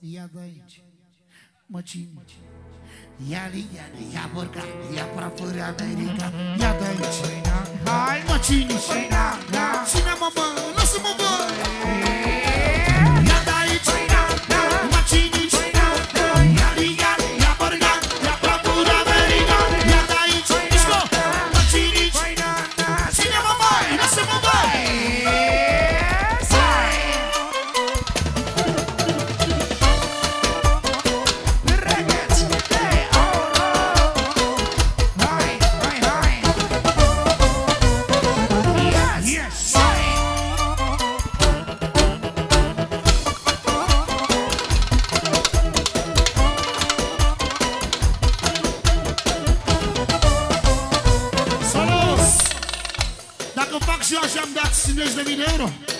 Ia de aici. Măcini. Ia-li, ia borcan, ia prafări America. Ia de aici. Hai, măcini. Ține-mă, mă, lasă-mă, bă. Ia de aici. Măcini. Ia-li, ia borcan, ia prafări America. Ia de aici. Mișco. Măcini. Ține-mă, măi, lasă-mă, băi. Dacă fac și eu așa, am dat 50.000 de euro.